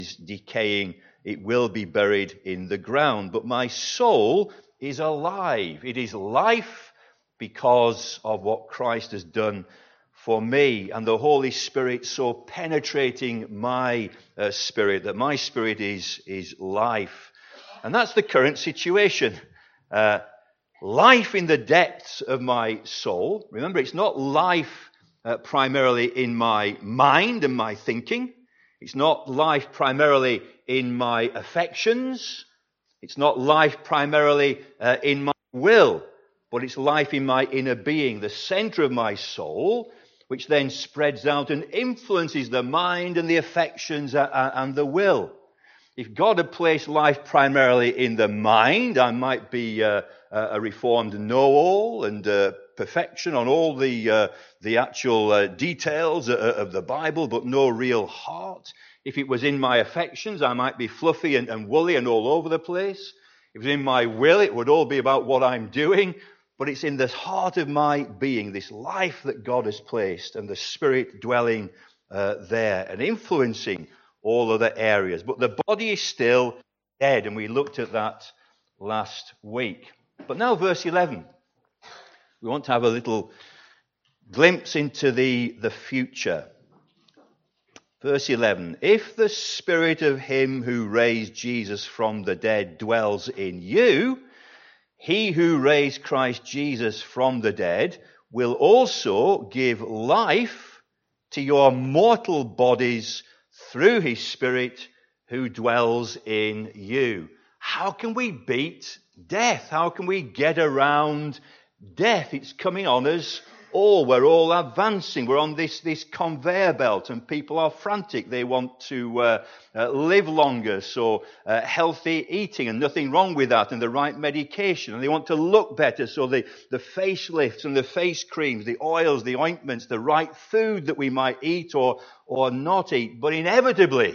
is decaying. It will be buried in the ground. But my soul is alive. It is life because of what Christ has done for me, and the Holy Spirit so penetrating my spirit that my spirit is life. And that's the current situation. Life in the depths of my soul. Remember, it's not life primarily in my mind and my thinking. It's not life primarily in my affections. It's not life primarily in my will, but it's life in my inner being, the center of my soul, which then spreads out and influences the mind and the affections and the will. If God had placed life primarily in the mind, I might be a reformed know-all and perfection on all the actual details of the Bible, but no real heart. If it was in my affections, I might be fluffy and woolly and all over the place. If it was in my will, it would all be about what I'm doing. But it's in the heart of my being, this life that God has placed, and the Spirit dwelling there and influencing all other areas. But the body is still dead, and we looked at that last week. But now verse 11. We want to have a little glimpse into the future. Verse 11. If the Spirit of him who raised Jesus from the dead dwells in you, he who raised Christ Jesus from the dead will also give life to your mortal bodies through his Spirit who dwells in you. How can we beat death? How can we get around death? It's coming on us all. We're all advancing. We're on this conveyor belt, and people are frantic. They want to live longer, so healthy eating, and nothing wrong with that, and the right medication. And they want to look better, so the facelifts and the face creams, the oils, the ointments, the right food that we might eat or not eat. But inevitably,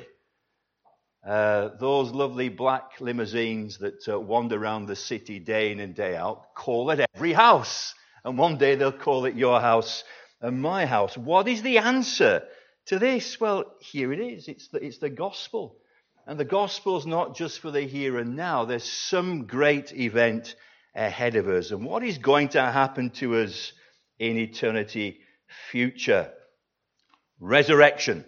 those lovely black limousines that wander around the city day in and day out call at every house. And one day they'll call it your house and my house. What is the answer to this? Well, here it is. It's the gospel. And the gospel's not just for the here and now. There's some great event ahead of us. And what is going to happen to us in eternity future? Resurrection.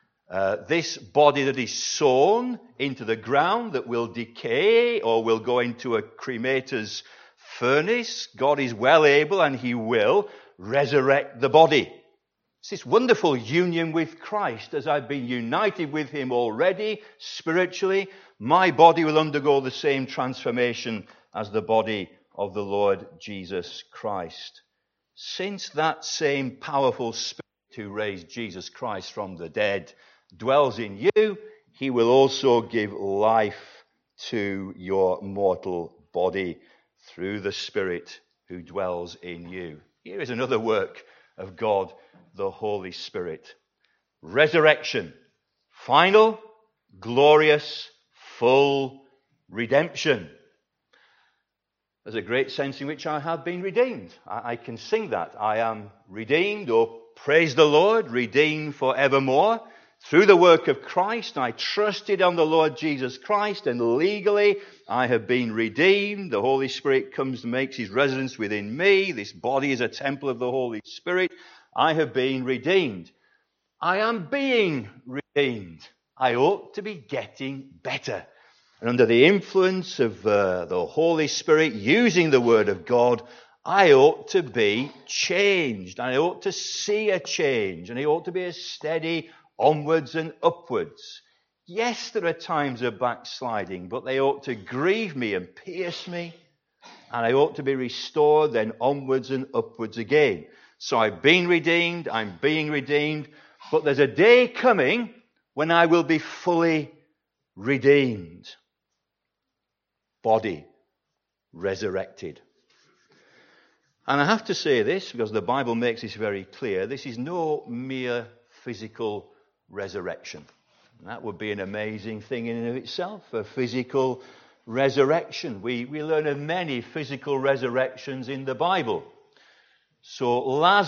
This body that is sown into the ground that will decay or will go into a cremator's furnace, God is well able, and he will resurrect the body. It's this wonderful union with Christ. As I've been united with him already spiritually, my body will undergo the same transformation as the body of the Lord Jesus Christ. Since that same powerful Spirit who raised Jesus Christ from the dead dwells in you, he will also give life to your mortal body through the Spirit who dwells in you. Here is another work of God, the Holy Spirit. Resurrection. Final, glorious, full redemption. There's a great sense in which I have been redeemed. I can sing that. I am redeemed, oh, praise the Lord, redeemed forevermore. Through the work of Christ, I trusted on the Lord Jesus Christ, and legally I have been redeemed. The Holy Spirit comes and makes his residence within me. This body is a temple of the Holy Spirit. I have been redeemed. I am being redeemed. I ought to be getting better. And under the influence of the Holy Spirit, using the Word of God, I ought to be changed. I ought to see a change. And I ought to be a steady onwards and upwards. Yes, there are times of backsliding, but they ought to grieve me and pierce me, and I ought to be restored then onwards and upwards again. So I've been redeemed, I'm being redeemed, but there's a day coming when I will be fully redeemed. Body resurrected. And I have to say this, because the Bible makes this very clear, this is no mere physical resurrection. That would be an amazing thing in and of itself, a physical resurrection. We learn of many physical resurrections in the Bible. So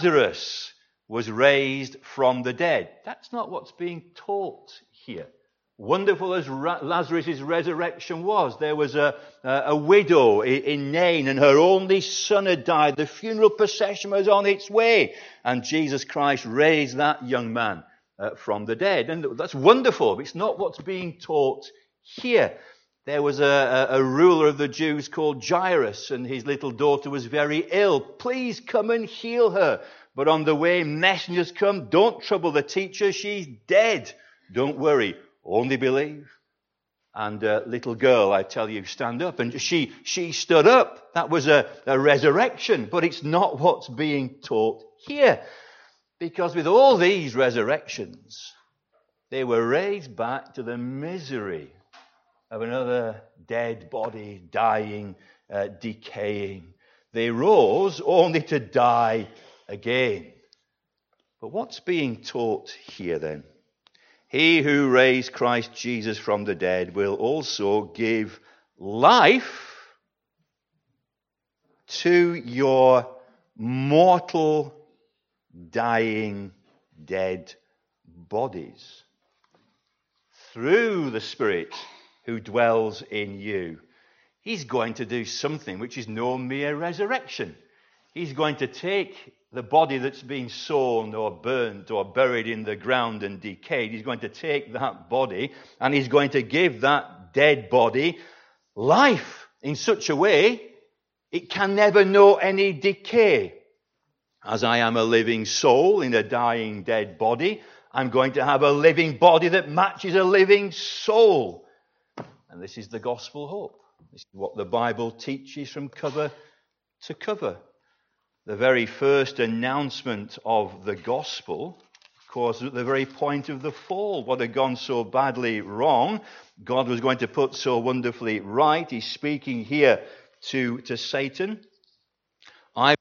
Lazarus was raised from the dead. That's not what's being taught here. Wonderful as Lazarus' resurrection was. There was a widow in Nain, and her only son had died. The funeral procession was on its way, and Jesus Christ raised that young man from the dead. And that's wonderful, but it's not what's being taught here. There was a ruler of the Jews called Jairus, and his little daughter was very ill. Please come and heal her. But on the way, messengers come. Don't trouble the teacher. She's dead. Don't worry. Only believe. And little girl, I tell you, stand up. And she stood up. That was a resurrection. But it's not what's being taught here. Because with all these resurrections, they were raised back to the misery of another dead body, dying, decaying. They rose only to die again. But what's being taught here then? He who raised Christ Jesus from the dead will also give life to your mortal, dying, dead bodies through the Spirit who dwells in you. He's going to do something which is no mere resurrection. He's going to take the body that's been sown or burnt or buried in the ground and decayed. He's going to take that body and he's going to give that dead body life in such a way it can never know any decay. As I am a living soul in a dying dead body, I'm going to have a living body that matches a living soul. And this is the gospel hope. This is what the Bible teaches from cover to cover. The very first announcement of the gospel, of course, at the very point of the fall. What had gone so badly wrong, God was going to put so wonderfully right. He's speaking here to Satan. I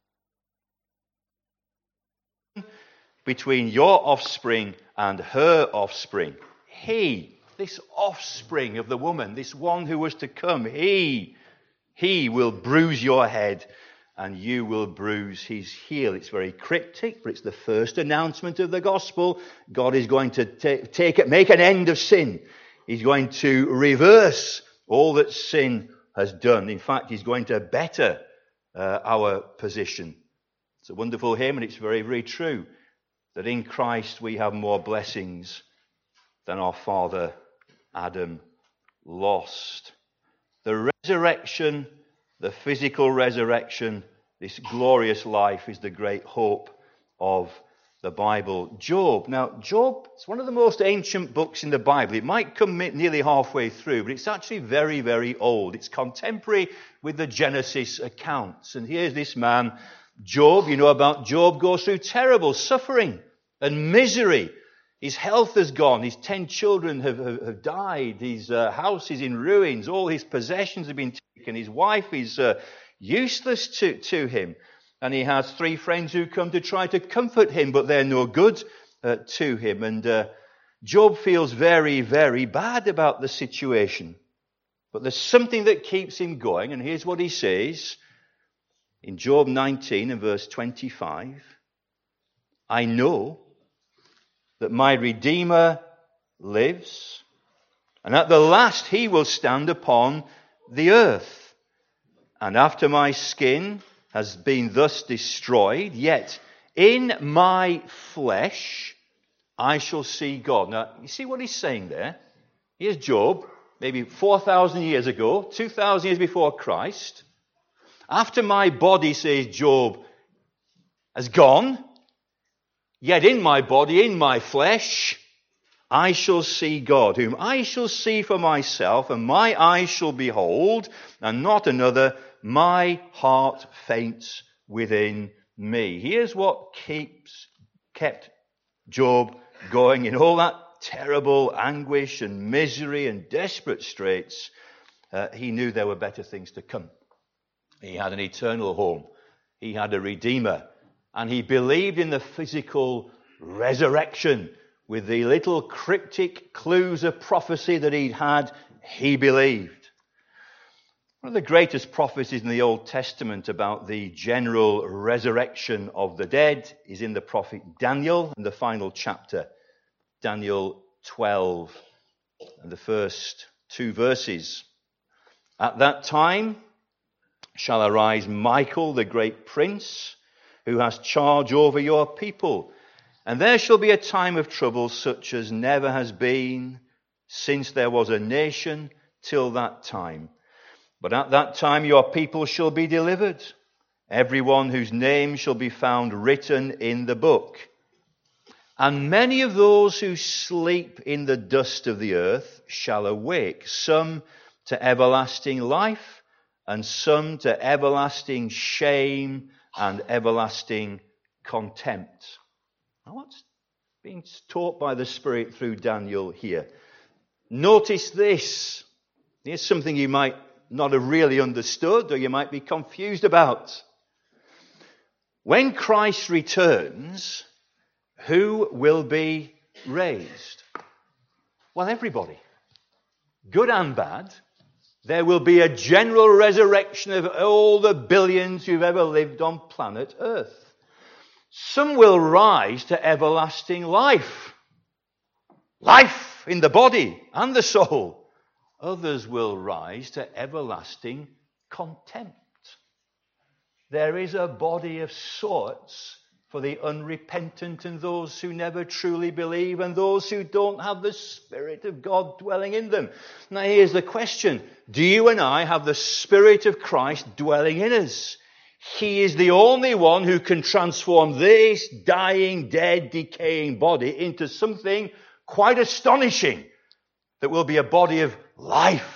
between your offspring and her offspring. This offspring of the woman, this one who was to come, he will bruise your head and you will bruise his heel. It's very cryptic, but it's the first announcement of the gospel. God is going to make an end of sin. He's going to reverse all that sin has done. In fact, he's going to better our position. It's a wonderful hymn, and it's very, very true that in Christ we have more blessings than our father Adam lost. The resurrection, the physical resurrection, this glorious life is the great hope of the Bible. Job. Now, Job is one of the most ancient books in the Bible. It might come nearly halfway through, but it's actually very, very old. It's contemporary with the Genesis accounts. And here's this man, Job. You know about Job, goes through terrible suffering and misery. His health has gone. His 10 children have died. His house is in ruins. All his possessions have been taken. His wife is useless to him. And he has 3 friends who come to try to comfort him, but they're no good to him. And Job feels very, very bad about the situation. But there's something that keeps him going. And here's what he says in Job 19 and verse 25. I know that my Redeemer lives, and at the last he will stand upon the earth. And after my skin has been thus destroyed, yet in my flesh I shall see God. Now, you see what he's saying there? Here's Job, maybe 4,000 years ago, 2,000 years before Christ. After my body, says Job, has gone, yet in my body, in my flesh, I shall see God, whom I shall see for myself, and my eyes shall behold, and not another. My heart faints within me. Here's what kept Job going in all that terrible anguish and misery and desperate straits. He knew there were better things to come. He had an eternal home. He had a Redeemer. And he believed in the physical resurrection. With the little cryptic clues of prophecy that he'd had, he believed. One of the greatest prophecies in the Old Testament about the general resurrection of the dead is in the prophet Daniel, in the final chapter, Daniel 12 And the first two verses. At that time shall arise Michael, the great prince, who has charge over your people. And there shall be a time of trouble such as never has been since there was a nation till that time. But at that time your people shall be delivered, everyone whose name shall be found written in the book. And many of those who sleep in the dust of the earth shall awake, some to everlasting life, and some to everlasting shame and everlasting contempt. Now, what's being taught by the Spirit through Daniel here? Notice this. Here's something you might not have really understood, or you might be confused about. When Christ returns, who will be raised? Well, everybody. Good and bad. There will be a general resurrection of all the billions who've ever lived on planet Earth. Some will rise to everlasting life. Life in the body and the soul. Others will rise to everlasting contempt. There is a body of sorts for the unrepentant and those who never truly believe and those who don't have the Spirit of God dwelling in them. Now here's the question. Do you and I have the Spirit of Christ dwelling in us? He is the only one who can transform this dying, dead, decaying body into something quite astonishing that will be a body of life.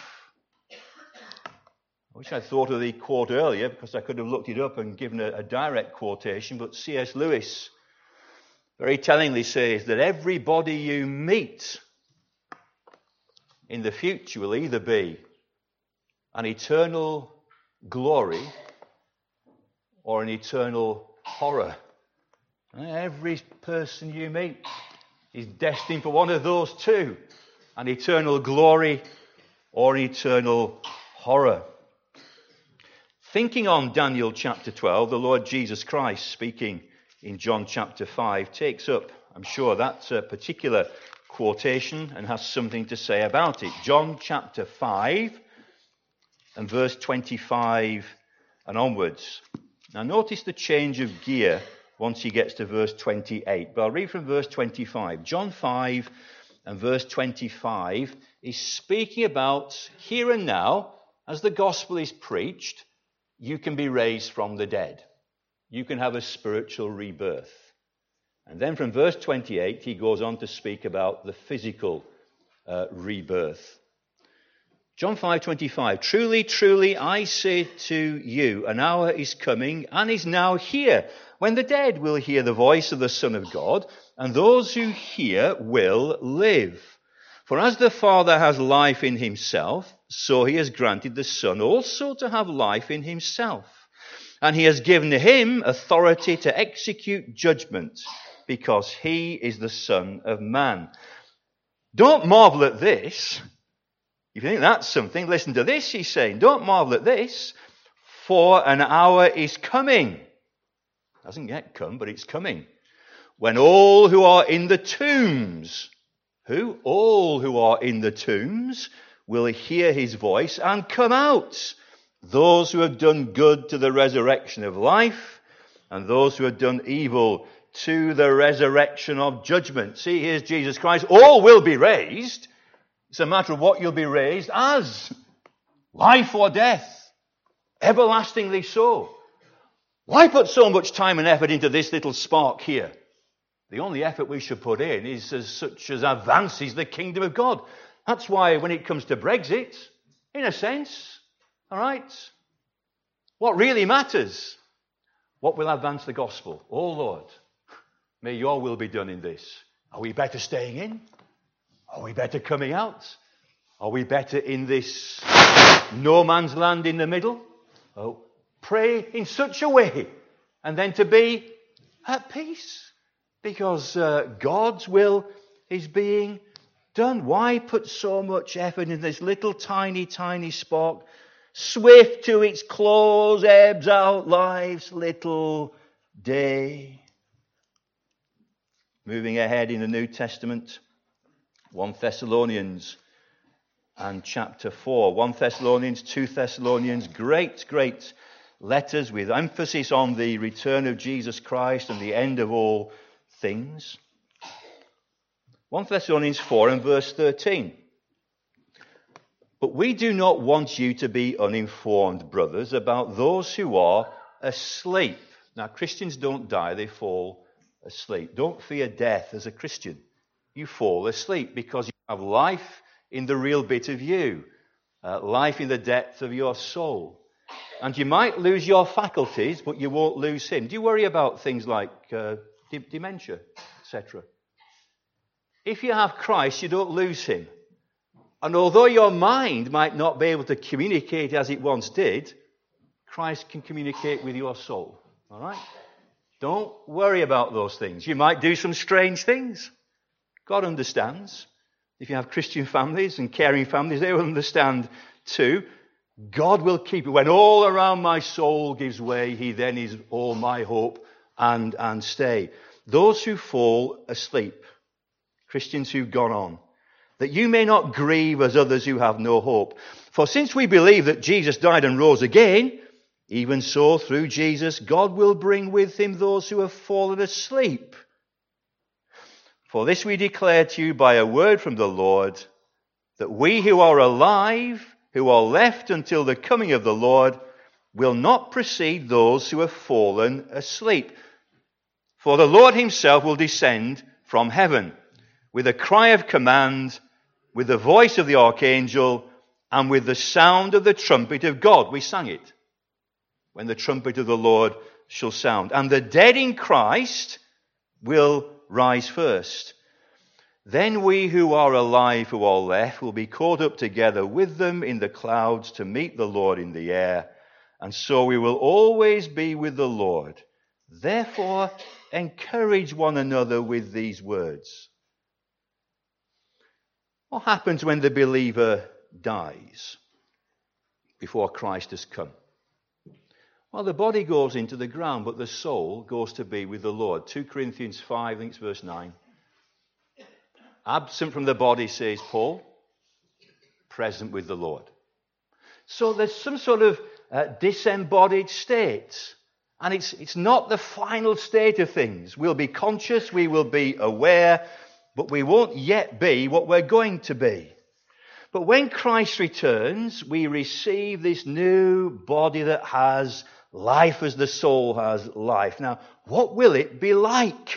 I wish I'd thought of the quote earlier because I could have looked it up and given a direct quotation, but C.S. Lewis very tellingly says that everybody you meet in the future will either be an eternal glory or an eternal horror. Every person you meet is destined for one of those two, an eternal glory or an eternal horror. Thinking on Daniel chapter 12, the Lord Jesus Christ speaking in John chapter 5 takes up, I'm sure, that particular quotation and has something to say about it. John chapter 5 and verse 25 and onwards. Now notice the change of gear once he gets to verse 28. But I'll read from verse 25. John 5 and verse 25 is speaking about here and now, as the gospel is preached, you can be raised from the dead. You can have a spiritual rebirth. And then from verse 28, he goes on to speak about the physical rebirth. John 5:25, truly, truly, I say to you, an hour is coming and is now here, when the dead will hear the voice of the Son of God, and those who hear will live. For as the Father has life in himself, so he has granted the Son also to have life in himself. And he has given him authority to execute judgment, because he is the Son of Man. Don't marvel at this. If you think that's something, listen to this, he's saying. Don't marvel at this, for an hour is coming. It hasn't yet come, but it's coming. When all who are in the tombs, who? All who are in the tombs will hear his voice and come out. Those who have done good to the resurrection of life, and those who have done evil to the resurrection of judgment. See, here's Jesus Christ. All will be raised. It's a matter of what you'll be raised as. Life or death. Everlastingly so. Why put so much time and effort into this little spark here? The only effort we should put in is such as advances the kingdom of God. That's why when it comes to Brexit, in a sense, all right, what really matters, what will advance the gospel? Oh Lord, may your will be done in this. Are we better staying in? Are we better coming out? Are we better in this no man's land in the middle? Oh, pray in such a way and then to be at peace because God's will is being done. Why put so much effort in this little tiny, tiny spark? Swift to its close, ebbs out life's little day. Moving ahead in the New Testament, 1 Thessalonians and chapter 4. 1 Thessalonians, 2 Thessalonians, great letters with emphasis on the return of Jesus Christ and the end of all things. 1 Thessalonians 4 and verse 13. But we do not want you to be uninformed, brothers, about those who are asleep. Now, Christians don't die, they fall asleep. Don't fear death as a Christian. You fall asleep because you have life in the real bit of you, life in the depth of your soul. And you might lose your faculties, but you won't lose him. Do you worry about things like dementia, etc.? If you have Christ, you don't lose him. And although your mind might not be able to communicate as it once did, Christ can communicate with your soul. All right? Don't worry about those things. You might do some strange things. God understands. If you have Christian families and caring families, they will understand too. God will keep it. When all around my soul gives way, he then is all my hope and stay. Those who fall asleep, Christians who've gone on, that you may not grieve as others who have no hope. For since we believe that Jesus died and rose again, even so through Jesus, God will bring with him those who have fallen asleep. For this we declare to you by a word from the Lord, that we who are alive, who are left until the coming of the Lord, will not precede those who have fallen asleep. For the Lord himself will descend from heaven with a cry of command, with the voice of the archangel, and with the sound of the trumpet of God. We sang it. When the trumpet of the Lord shall sound. And the dead in Christ will rise first. Then we who are alive, who are left, will be caught up together with them in the clouds to meet the Lord in the air. And so we will always be with the Lord. Therefore, encourage one another with these words. What happens when the believer dies before Christ has come? Well, the body goes into the ground, but the soul goes to be with the Lord. 2 Corinthians 5, I think it's verse 9. Absent from the body, says Paul, present with the Lord. So there's some sort of disembodied state. And it's not the final state of things. We'll be conscious, we will be aware, but we won't yet be what we're going to be. But when Christ returns, we receive this new body that has life as the soul has life. Now, what will it be like?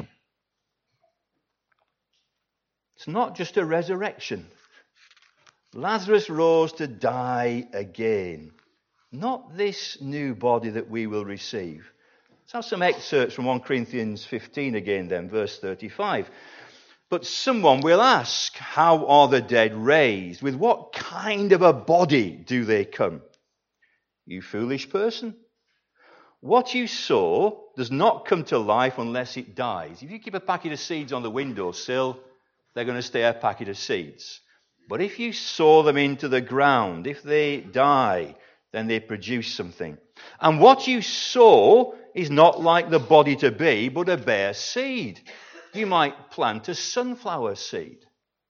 It's not just a resurrection. Lazarus rose to die again. Not this new body that we will receive. Let's have some excerpts from 1 Corinthians 15 again then, verse 35. But someone will ask, how are the dead raised? With what kind of a body do they come? You foolish person. What you sow does not come to life unless it dies. If you keep a packet of seeds on the windowsill, they're going to stay a packet of seeds. But if you sow them into the ground, if they die, then they produce something. And what you sow is not like the body to be, but a bare seed. You might plant a sunflower seed.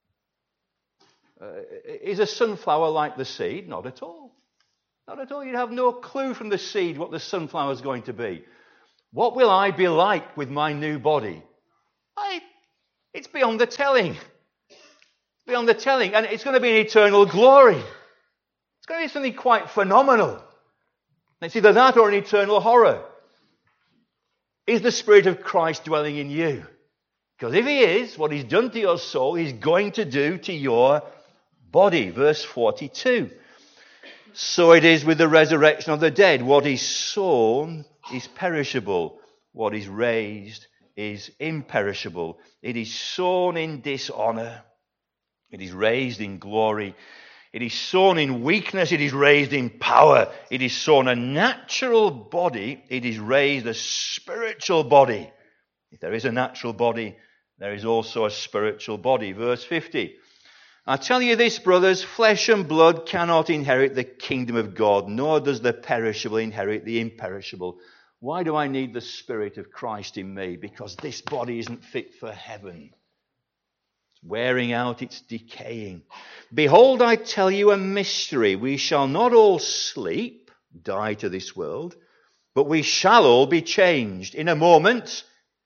Is a sunflower like the seed? Not at all. Not at all. You'd have no clue from the seed what the sunflower is going to be. What will I be like with my new body? It's beyond the telling. Beyond the telling. And it's going to be an eternal glory. It's going to be something quite phenomenal. It's either that or an eternal horror. Is the Spirit of Christ dwelling in you? Because if he is, what he's done to your soul, he's going to do to your body. Verse 42. So it is with the resurrection of the dead. What is sown is perishable. What is raised is imperishable. It is sown in dishonor. It is raised in glory. It is sown in weakness. It is raised in power. It is sown a natural body. It is raised a spiritual body. If there is a natural body, there is also a spiritual body. Verse 50. I tell you this, brothers, flesh and blood cannot inherit the kingdom of God, nor does the perishable inherit the imperishable. Why do I need the Spirit of Christ in me? Because this body isn't fit for heaven. It's wearing out, it's decaying. Behold, I tell you a mystery. We shall not all sleep, die to this world, but we shall all be changed in a moment,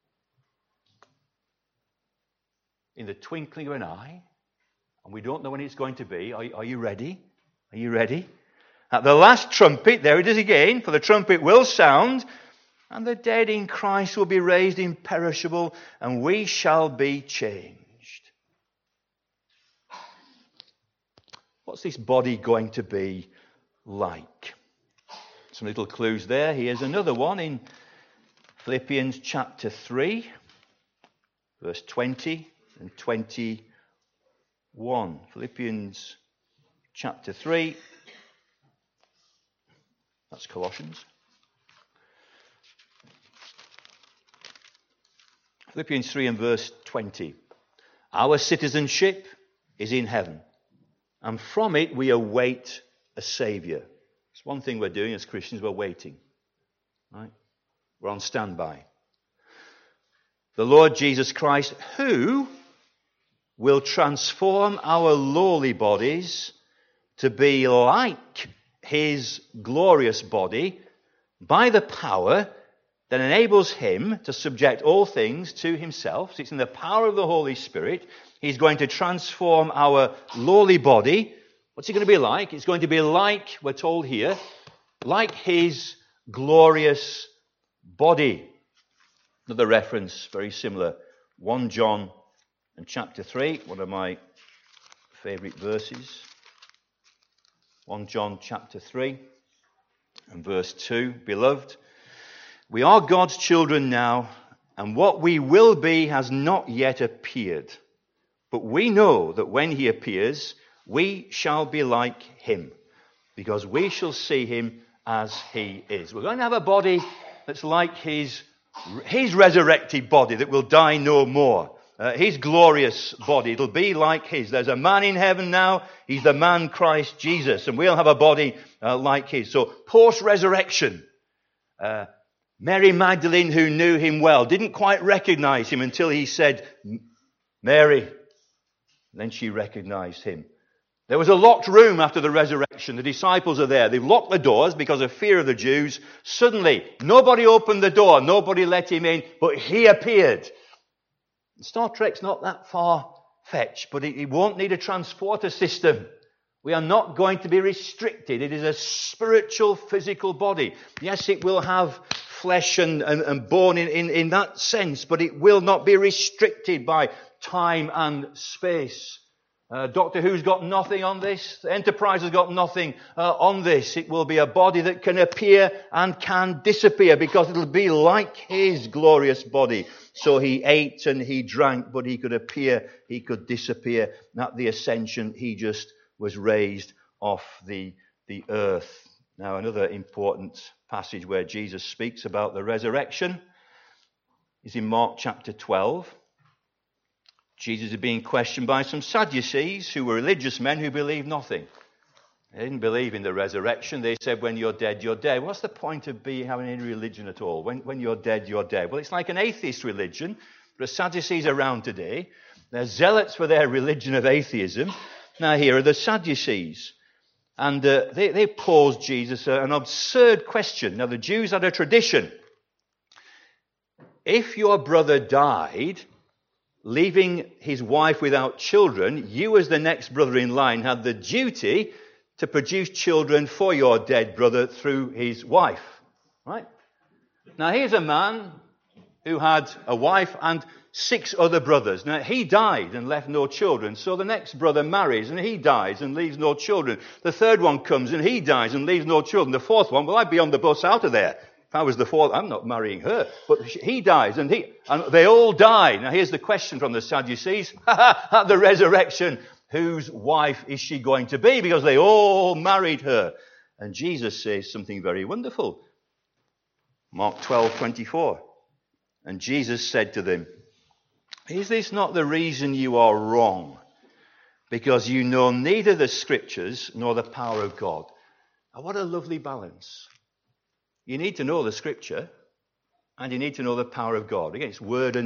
in the twinkling of an eye. And we don't know when it's going to be. Are you ready? Are you ready? At the last trumpet, there it is again, for the trumpet will sound, and the dead in Christ will be raised imperishable, and we shall be changed. What's this body going to be like? Some little clues there. Here's another one in Philippians chapter 3, verse 20 and 21. Philippians chapter 3. That's Colossians. Philippians 3 and verse 20. Our citizenship is in heaven, and from it we await a Saviour. It's one thing we're doing as Christians, we're waiting. Right? We're on standby. The Lord Jesus Christ, who will transform our lowly bodies to be like his glorious body by the power that enables him to subject all things to himself. So it's in the power of the Holy Spirit. He's going to transform our lowly body. What's it going to be like? It's going to be like, we're told here, like his glorious body. Another reference, very similar. 1 John and chapter 3, one of my favourite verses. 1 John chapter 3 and verse 2. Beloved, we are God's children now, and what we will be has not yet appeared. But we know that when he appears, we shall be like him, because we shall see him as he is. We're going to have a body that's like his resurrected body that will die no more. His glorious body, it'll be like his. There's a man in heaven now. He's the man Christ Jesus, and we'll have a body like his. So post-resurrection, Mary Magdalene, who knew him well, didn't quite recognize him until he said, Mary. Then she recognized him. There was a locked room after the resurrection. The disciples are there. They've locked the doors because of fear of the Jews. Suddenly, nobody opened the door. Nobody let him in, but he appeared. Star Trek's not that far-fetched, but it won't need a transporter system. We are not going to be restricted. It is a spiritual, physical body. Yes, it will have flesh and bone in that sense, but it will not be restricted by time and space. Doctor Who's got nothing on this. The Enterprise has got nothing on this. It will be a body that can appear and can disappear because it'll be like his glorious body. So he ate and he drank, but he could appear, he could disappear. At the ascension, he just was raised off the earth. Now, another important passage where Jesus speaks about the resurrection is in Mark chapter 12. Jesus is being questioned by some Sadducees who were religious men who believed nothing. They didn't believe in the resurrection. They said, when you're dead, you're dead. What's the point of having any religion at all? When you're dead, you're dead. Well, it's like an atheist religion. There are Sadducees around today. They're zealots for their religion of atheism. Now, here are the Sadducees. And they posed Jesus an absurd question. Now, the Jews had a tradition. If your brother died, leaving his wife without children, you as the next brother in line had the duty to produce children for your dead brother through his wife. Right? Now, here's a man who had a wife and 6 other brothers. Now, he died and left no children. So the next brother marries and he dies and leaves no children. The third one comes and he dies and leaves no children. The fourth one, well, I'd be on the bus out of there. If I was the fourth, I'm not marrying her. But he dies and they all die. Now, here's the question from the Sadducees. At the resurrection, whose wife is she going to be? Because they all married her. And Jesus says something very wonderful. Mark 12:24. And Jesus said to them, is this not the reason you are wrong? Because you know neither the Scriptures nor the power of God. Now, what a lovely balance. You need to know the Scripture and you need to know the power of God. Again, it's word and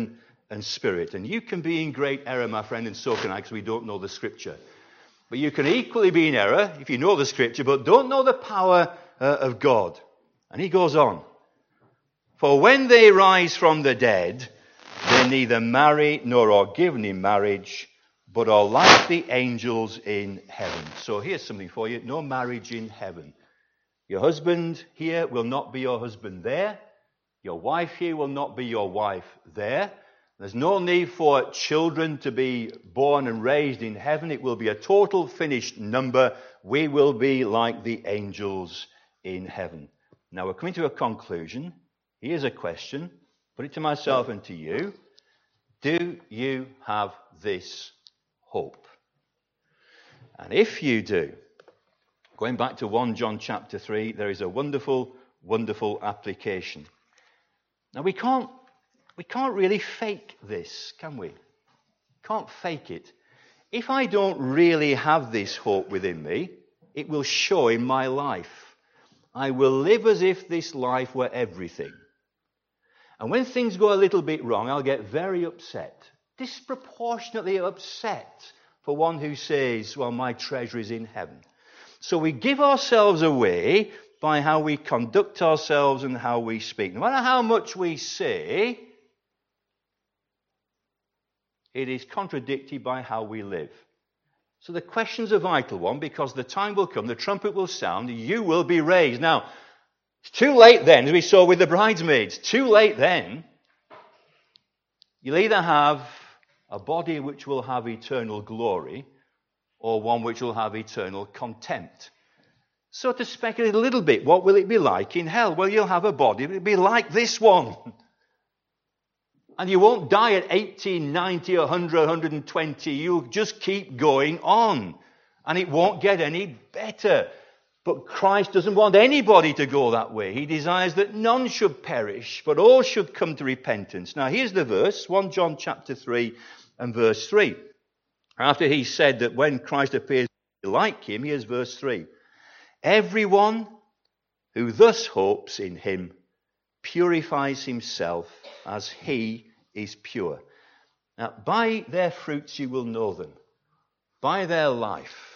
and spirit. And you can be in great error, my friend, and so can I, because we don't know the Scripture. But you can equally be in error if you know the Scripture, but don't know the power of God. And he goes on. For when they rise from the dead, they neither marry nor are given in marriage, but are like the angels in heaven. So here's something for you. No marriage in heaven. Your husband here will not be your husband there. Your wife here will not be your wife there. There's no need for children to be born and raised in heaven. It will be a total finished number. We will be like the angels in heaven. Now we're coming to a conclusion. Here's a question. Put it to myself and to you. Do you have this hope? And if you do, going back to 1 John chapter 3, there is a wonderful, wonderful application. Now we can't really fake this, can we? Can't fake it. If I don't really have this hope within me, it will show in my life. I will live as if this life were everything. And when things go a little bit wrong, I'll get very upset. Disproportionately upset for one who says, well, my treasure is in heaven. So we give ourselves away by how we conduct ourselves and how we speak. No matter how much we say, it is contradicted by how we live. So the question's a vital one, because the time will come, the trumpet will sound, you will be raised. Now, it's too late then, as we saw with the bridesmaids. Too late then. You'll either have a body which will have eternal glory, or one which will have eternal contempt. So to speculate a little bit, what will it be like in hell? Well, you'll have a body, it'll be like this one. And you won't die at 80, 90, 100, 120. You'll just keep going on. And it won't get any better. But Christ doesn't want anybody to go that way. He desires that none should perish, but all should come to repentance. Now here's the verse, 1 John chapter 3 and verse 3. After he said that when Christ appears like him, here's verse 3. Everyone who thus hopes in him purifies himself as he is pure. Now, by their fruits you will know them. By their life.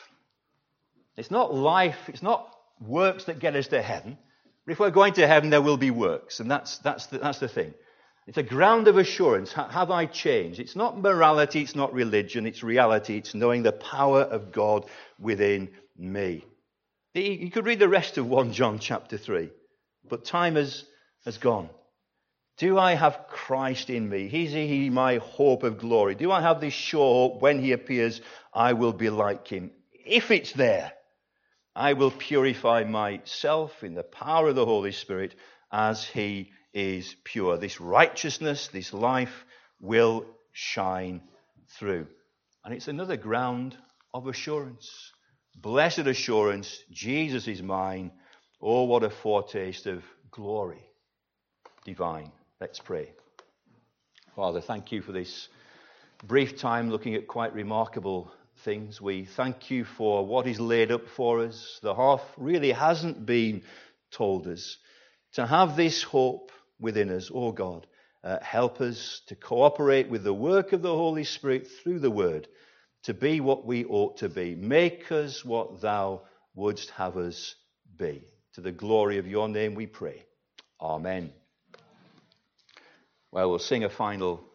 It's not life, it's not works that get us to heaven. But if we're going to heaven, there will be works. And that's the thing. It's a ground of assurance. Have I changed? It's not morality, it's not religion, it's reality. It's knowing the power of God within me. You could read the rest of 1 John chapter 3. But time has gone. Do I have Christ in me? Is he my hope of glory? Do I have this sure hope when he appears, I will be like him? If it's there, I will purify myself in the power of the Holy Spirit as he is pure. This righteousness, this life will shine through. And it's another ground of assurance. Blessed assurance, Jesus is mine. Oh, what a foretaste of glory divine. Let's pray. Father, thank you for this brief time looking at quite remarkable things. We thank you for what is laid up for us. The half really hasn't been told us. To have this hope within us, oh God, help us to cooperate with the work of the Holy Spirit through the Word, to be what we ought to be. Make us what thou wouldst have us be. To the glory of your name we pray. Amen. Well, we'll sing a final